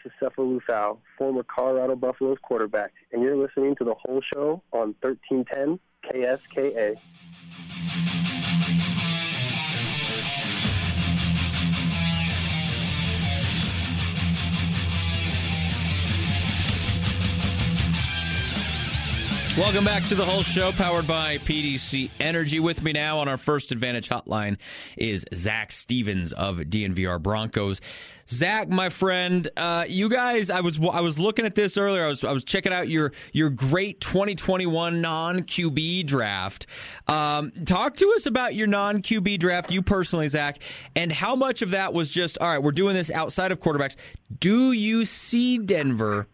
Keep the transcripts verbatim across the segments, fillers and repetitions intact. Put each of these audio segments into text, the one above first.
is Cephalou Lufau, former Colorado Buffaloes quarterback, and you're listening to The Whole Show on thirteen ten K S K A. Welcome back to The Whole Show, powered by P D C Energy. With me now on our First Advantage hotline is Zach Stevens of D N V R Broncos. Zach, my friend, uh, you guys, I was I was looking at this earlier. I was I was checking out your your great twenty twenty-one non-Q B draft. Um, talk to us about your non-Q B draft, you personally, Zach, and how much of that was just, all right, we're doing this outside of quarterbacks. Do you see Denver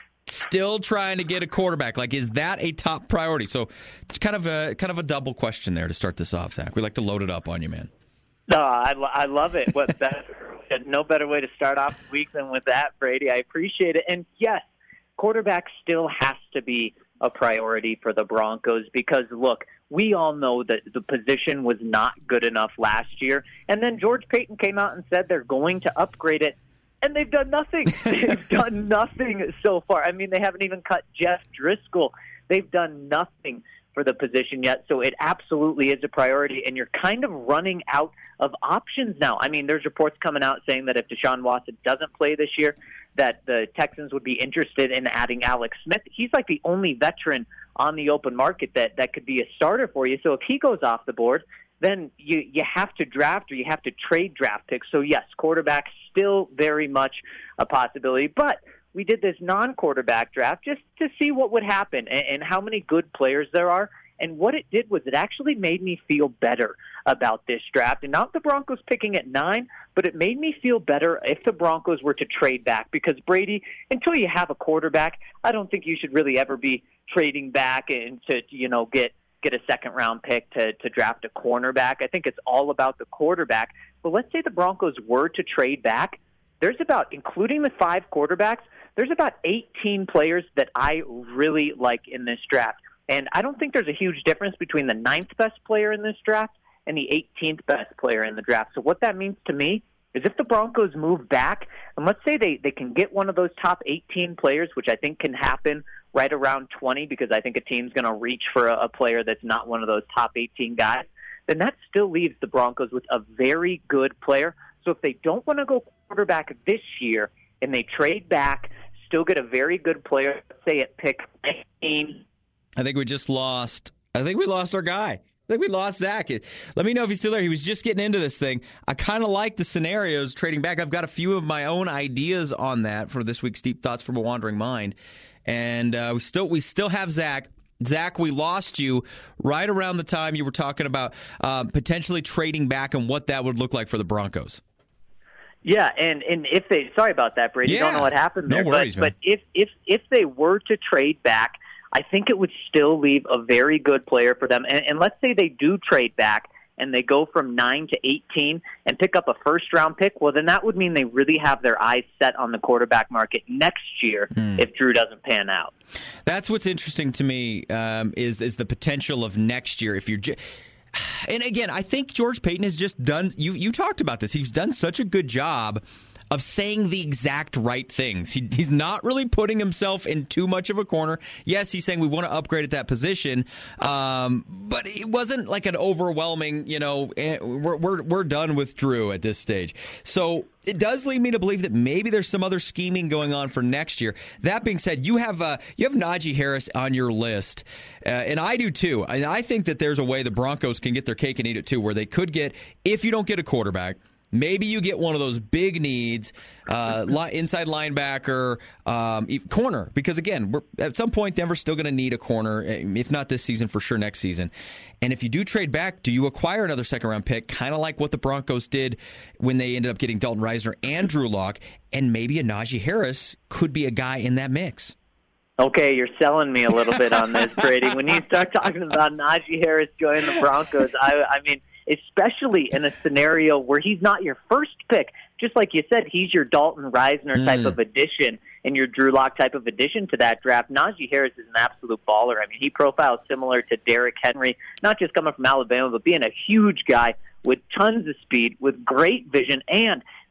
still trying to get a quarterback? Like, is that a top priority? So it's kind of a kind of a double question there to start this off, Zach. We like to load it up on you, man. No, I, I love it. What that, no better way to start off the week than with that, Brady. I appreciate it. And yes, quarterback still has to be a priority for the Broncos because, look, we all know that the position was not good enough last year. And then George Paton came out and said they're going to upgrade it. And they've done nothing. They've done nothing so far. I mean, they haven't even cut Jeff Driscoll. They've done nothing for the position yet. So it absolutely is a priority. And you're kind of running out of options now. I mean, there's reports coming out saying that if Deshaun Watson doesn't play this year, that the Texans would be interested in adding Alex Smith. He's like the only veteran on the open market that, that could be a starter for you. So if he goes off the board, then you, you have to draft or you have to trade draft picks. So, yes, quarterback still very much a possibility. But we did this non-quarterback draft just to see what would happen and, and how many good players there are. And what it did was it actually made me feel better about this draft. And not the Broncos picking at nine, but it made me feel better if the Broncos were to trade back. Because, Brady, until you have a quarterback, I don't think you should really ever be trading back and to, you know, get – get a second-round pick to, to draft a cornerback. I think it's all about the quarterback. But let's say the Broncos were to trade back. There's about, including the five quarterbacks, there's about eighteen players that I really like in this draft. And I don't think there's a huge difference between the ninth best player in this draft and the eighteenth best player in the draft. So what that means to me is if the Broncos move back, and let's say they, they can get one of those top eighteen players, which I think can happen right around twenty, because I think a team's going to reach for a, a player that's not one of those top eighteen guys, then that still leaves the Broncos with a very good player. So if they don't want to go quarterback this year and they trade back, still get a very good player, let's say at pick nineteen. I think we just lost, I think we lost our guy. I think we lost Zach. Let me know if he's still there. He was just getting into this thing. I kind of like the scenarios trading back. I've got a few of my own ideas on that for this week's Deep Thoughts from a Wandering Mind. And uh, we still we still have Zach. Zach, we lost you right around the time you were talking about uh, potentially trading back and what that would look like for the Broncos. Yeah, and, and if they – sorry about that, Brady. Yeah, don't know what happened there. No worries, but, man. But if, if, if they were to trade back, I think it would still leave a very good player for them. And, and let's say they do trade back and they go from nine to eighteen and pick up a first-round pick, well, then that would mean they really have their eyes set on the quarterback market next year mm. if Drew doesn't pan out. That's what's interesting to me um, is is the potential of next year. If you're, j- and again, I think George Paton has just done. You you talked about this. He's done such a good job of saying the exact right things. He, he's not really putting himself in too much of a corner. Yes, he's saying we want to upgrade at that position, um, but it wasn't like an overwhelming, you know, we're, we're, we're done with Drew at this stage. So it does lead me to believe that maybe there's some other scheming going on for next year. That being said, you have uh, you have Najee Harris on your list, uh, and I do too. And I think that there's a way the Broncos can get their cake and eat it too, where they could get, if you don't get a quarterback, maybe you get one of those big needs, uh, li- inside linebacker, um, corner. Because, again, we're, at some point, Denver's still going to need a corner, if not this season, for sure next season. And if you do trade back, do you acquire another second-round pick, kind of like what the Broncos did when they ended up getting Dalton Risner and Drew Lock, and maybe a Najee Harris could be a guy in that mix? Okay, you're selling me a little bit on this, Brady. When you start talking about Najee Harris joining the Broncos, I, I mean – especially in a scenario where he's not your first pick. Just like you said, he's your Dalton Risner mm. type of addition and your Drew Lock type of addition to that draft. Najee Harris is an absolute baller. I mean, he profiles similar to Derrick Henry, not just coming from Alabama, but being a huge guy with tons of speed, with great vision, and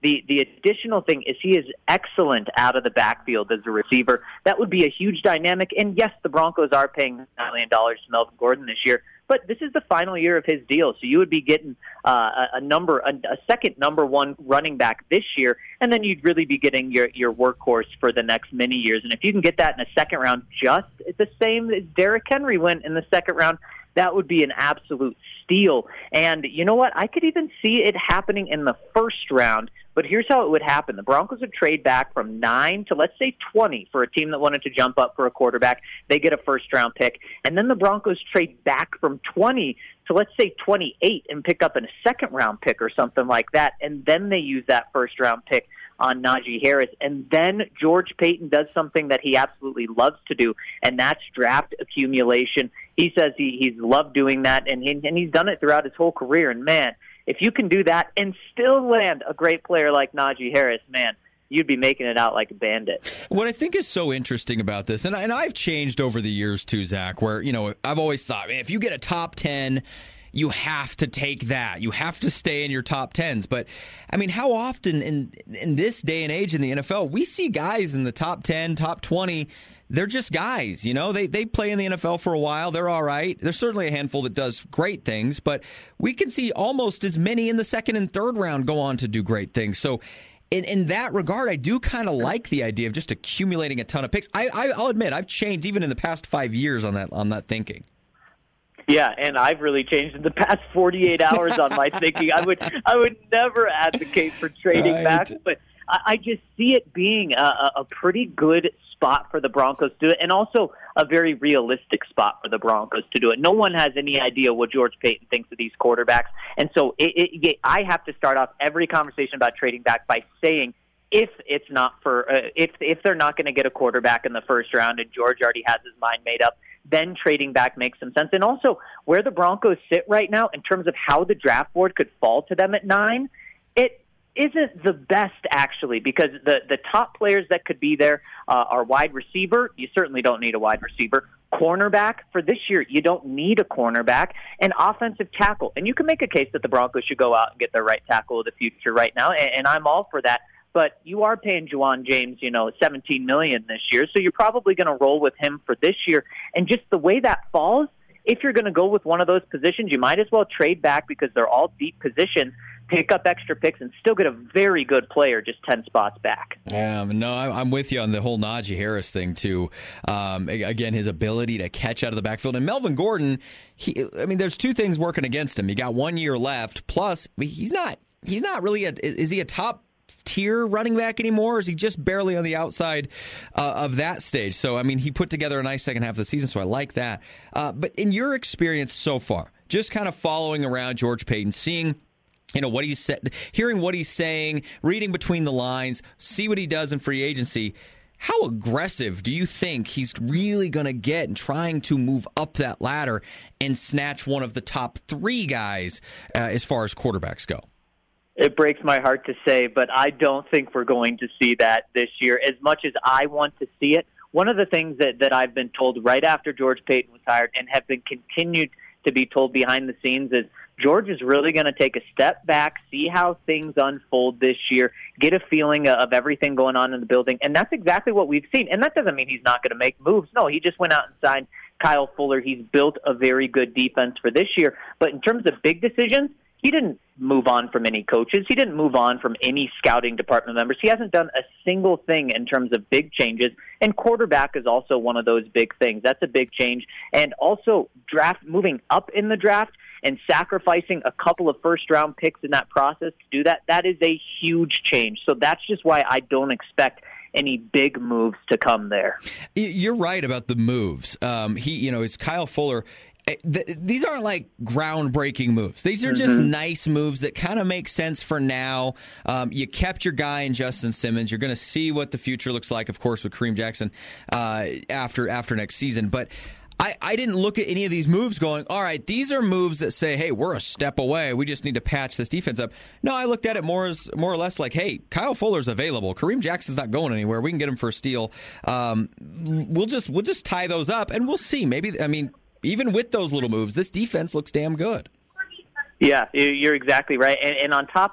The the additional thing is he is excellent out of the backfield as a receiver. That would be a huge dynamic. And yes, the Broncos are paying nine million dollars to Melvin Gordon this year, but this is the final year of his deal. So you would be getting uh, a, a number, a, a second number one running back this year, and then you'd really be getting your, your workhorse for the next many years. And if you can get that in a second round, just the same as Derrick Henry went in the second round, that would be an absolute steal. And you know what? I could even see it happening in the first round. But here's how it would happen. The Broncos would trade back from nine to, let's say, twenty for a team that wanted to jump up for a quarterback. They get a first-round pick. And then the Broncos trade back from twenty to, let's say, twenty-eight and pick up a second-round pick or something like that. And then they use that first-round pick on Najee Harris. And then George Paton does something that he absolutely loves to do, and that's draft accumulation. He says he, he's loved doing that, and, he, and he's done it throughout his whole career. And, man, if you can do that and still land a great player like Najee Harris, man, you'd be making it out like a bandit. What I think is so interesting about this, and, I, and I've changed over the years too, Zach, where, you know, I've always thought, man, if you get a top ten, you have to take that. You have to stay in your top tens. But, I mean, how often in in this day and age in the N F L, we see guys in the top ten, top twenty, they're just guys, you know. They they play in the N F L for a while. They're all right. There's certainly a handful that does great things, but we can see almost as many in the second and third round go on to do great things. So in, in that regard, I do kind of like the idea of just accumulating a ton of picks. I, I, I'll admit, I've changed even in the past five years on that on that thinking. Yeah, and I've really changed in the past forty-eight hours on my thinking. I would I would never advocate for trading right. back, but I, I just see it being a, a pretty good spot for the Broncos to do it, and also a very realistic spot for the Broncos to do it. No one has any idea what George Paton thinks of these quarterbacks, and so it, it, I have to start off every conversation about trading back by saying, if it's not for uh, if if they're not going to get a quarterback in the first round, and George already has his mind made up, then trading back makes some sense. And also, where the Broncos sit right now in terms of how the draft board could fall to them at nine, it isn't the best, actually, because the, the top players that could be there uh, are wide receiver. You certainly don't need a wide receiver. Cornerback, for this year, you don't need a cornerback. And offensive tackle. And you can make a case that the Broncos should go out and get their right tackle of the future right now, and, and I'm all for that. But you are paying Juwan James, you know, seventeen million dollars this year, so you're probably going to roll with him for this year. And just the way that falls, if you're going to go with one of those positions, you might as well trade back because they're all deep positions, pick up extra picks, and still get a very good player just ten spots back. Yeah, no, I'm with you on the whole Najee Harris thing, too. Um, again, his ability to catch out of the backfield. And Melvin Gordon, he, I mean, there's two things working against him. He got one year left, plus he's not, he's not really, a, is he a top tier running back anymore, or is he just barely on the outside uh, of that stage? So, I mean, he put together a nice second half of the season, so I like that. Uh, but in your experience so far, just kind of following around George Paton, seeing, you know, what he's said, hearing what he's saying, reading between the lines, see what he does in free agency, how aggressive do you think he's really going to get in trying to move up that ladder and snatch one of the top three guys uh, as far as quarterbacks go? It breaks my heart to say, but I don't think we're going to see that this year. As much as I want to see it, one of the things that, that I've been told right after George Paton was hired and have been continued to be told behind the scenes is George is really going to take a step back, see how things unfold this year, get a feeling of everything going on in the building, and that's exactly what we've seen. And that doesn't mean he's not going to make moves. No, he just went out and signed Kyle Fuller. He's built a very good defense for this year. But in terms of big decisions, he didn't move on from any coaches. He didn't move on from any scouting department members. He hasn't done a single thing in terms of big changes. And quarterback is also one of those big things. That's a big change. And also draft, moving up in the draft and sacrificing a couple of first-round picks in that process to do that, that is a huge change. So that's just why I don't expect any big moves to come there. You're right about the moves. Um, he, you know, it's Kyle Fuller. These aren't like groundbreaking moves. These are just mm-hmm. nice moves that kind of make sense for now. Um, you kept your guy in Justin Simmons. You're going to see what the future looks like, of course, with Kareem Jackson uh, after after next season. But I, I didn't look at any of these moves going, all right, these are moves that say, hey, we're a step away. We just need to patch this defense up. No, I looked at it more as more or less like, hey, Kyle Fuller's available. Kareem Jackson's not going anywhere. We can get him for a steal. Um, we'll just we'll just tie those up, and we'll see. Maybe, I mean, even with those little moves, this defense looks damn good. Yeah, you're exactly right. And, and on top of that,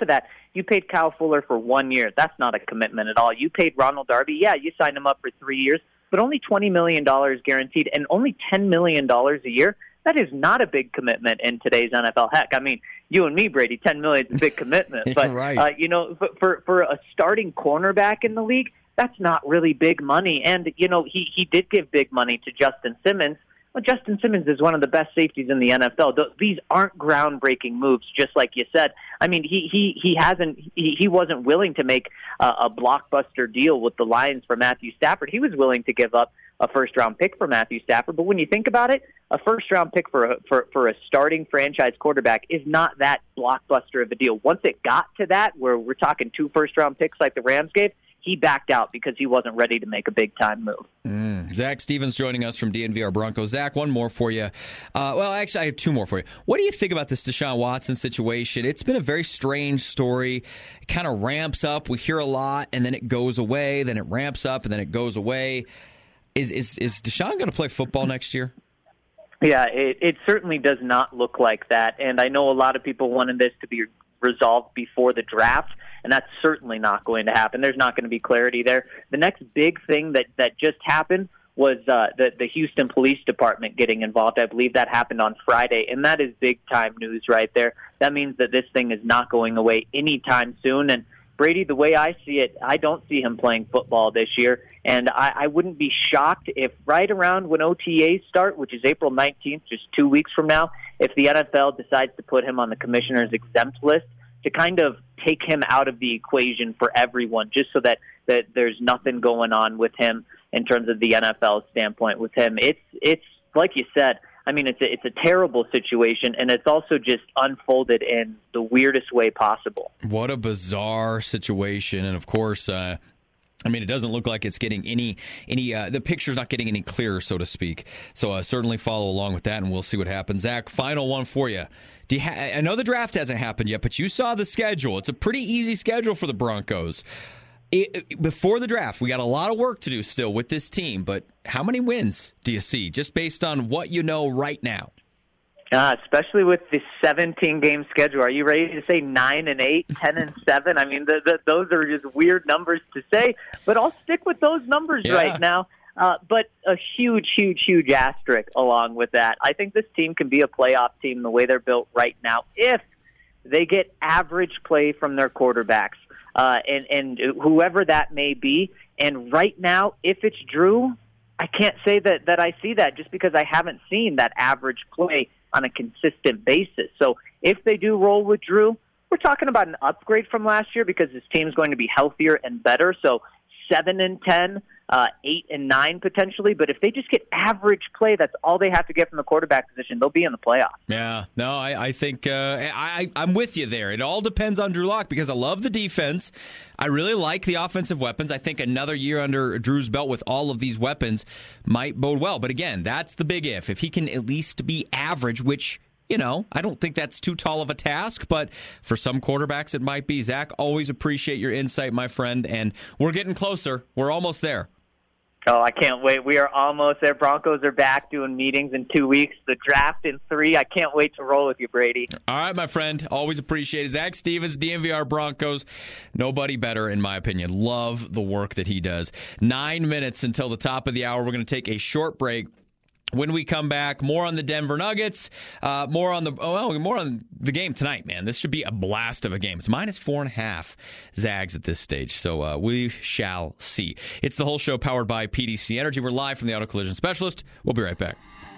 You paid Kyle Fuller for one year. That's not a commitment at all. You paid Ronald Darby. Yeah, you signed him up for three years, but only twenty million dollars guaranteed and only ten million dollars a year. That is not a big commitment in today's N F L. Heck, I mean, you and me, Brady, ten million dollars is a big commitment. But, right. uh, you know, for, for a starting cornerback in the league, that's not really big money. And, you know, he, he did give big money to Justin Simmons. Well, Justin Simmons is one of the best safeties in the N F L. These aren't groundbreaking moves, just like you said. I mean, he he he hasn't he, he wasn't willing to make uh, a blockbuster deal with the Lions for Matthew Stafford. He was willing to give up a first round pick for Matthew Stafford. But when you think about it, a first round pick for a, for for a starting franchise quarterback is not that blockbuster of a deal. Once it got to that, where we're talking two first round picks like the Rams gave, he backed out because he wasn't ready to make a big-time move. Mm. Zach Stevens joining us from D N V R Broncos. Zach, one more for you. Uh, well, actually, I have two more for you. What do you think about this Deshaun Watson situation? It's been a very strange story. It kind of ramps up. We hear a lot, and then it goes away. Then it ramps up, and then it goes away. Is is, is Deshaun going to play football next year? Yeah, it, it certainly does not look like that. And I know a lot of people wanted this to be resolved before the draft, and that's certainly not going to happen. There's not going to be clarity there. The next big thing that, that just happened was uh, the, the Houston Police Department getting involved. I believe that happened on Friday, and that is big-time news right there. That means that this thing is not going away anytime soon. And Brady, the way I see it, I don't see him playing football this year, and I, I wouldn't be shocked if right around when O T As start, which is April nineteenth, just two weeks from now, if the N F L decides to put him on the commissioner's exempt list to kind of take him out of the equation for everyone, just so that, that there's nothing going on with him in terms of the N F L standpoint with him. It's, it's like you said, I mean, it's a, it's a terrible situation, and it's also just unfolded in the weirdest way possible. What a bizarre situation. And, of course, uh, I mean, it doesn't look like it's getting any, any uh, the picture's not getting any clearer, so to speak. So uh, certainly follow along with that, and we'll see what happens. Zach, final one for you. Do you ha- I know the draft hasn't happened yet, but you saw the schedule. It's a pretty easy schedule for the Broncos. It, it, before the draft, we got a lot of work to do still with this team, but how many wins do you see, just based on what you know right now? Uh, especially with the seventeen-game schedule. Are you ready to say nine and eight, ten and seven? I mean, the, the, those are just weird numbers to say, but I'll stick with those numbers yeah. right now. Uh, but a huge, huge, huge asterisk along with that. I think this team can be a playoff team the way they're built right now if they get average play from their quarterbacks, uh, and, and whoever that may be. And right now, if it's Drew, I can't say that, that I see that just because I haven't seen that average play on a consistent basis. So if they do roll with Drew, we're talking about an upgrade from last year because this team is going to be healthier and better. So seven and ten, uh, eight and nine potentially. But if they just get average play, that's all they have to get from the quarterback position. They'll be in the playoffs. Yeah, no, I, I think uh, I, I'm with you there. It all depends on Drew Lock because I love the defense. I really like the offensive weapons. I think another year under Drew's belt with all of these weapons might bode well. But again, that's the big if. If he can at least be average, which, you know, I don't think that's too tall of a task, but for some quarterbacks it might be. Zach, always appreciate your insight, my friend, and we're getting closer. We're almost there. Oh, I can't wait. We are almost there. Broncos are back doing meetings in two weeks. The draft in three. I can't wait to roll with you, Brady. All right, my friend. Always appreciate it. Zach Stevens, D N V R Broncos. Nobody better, in my opinion. Love the work that he does. Nine minutes until the top of the hour. We're going to take a short break. When we come back, more on the Denver Nuggets, uh, more on the oh, well, more on the game tonight, man. This should be a blast of a game. It's minus four and a half Zags at this stage, so uh, we shall see. It's the whole show powered by P D C Energy. We're live from the Auto Collision Specialist. We'll be right back.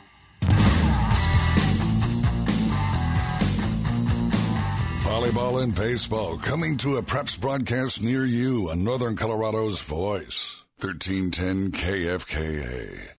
Volleyball and baseball coming to a Preps broadcast near you on Northern Colorado's Voice, thirteen ten K F K A.